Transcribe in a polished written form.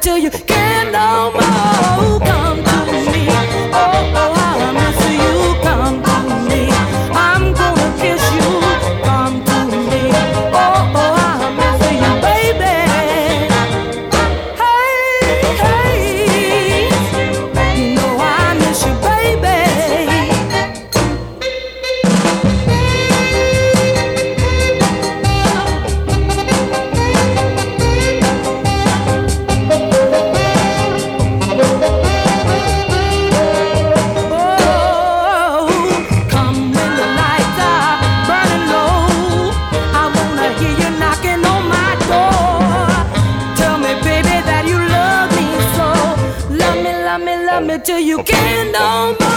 till you can't no more. Come to me, oh, oh, how I miss you. Come to me, I'm gonna kiss you. Come to me, oh, oh, how I miss you, baby. Hey, hey, you know I miss you, baby. Till you can't no more.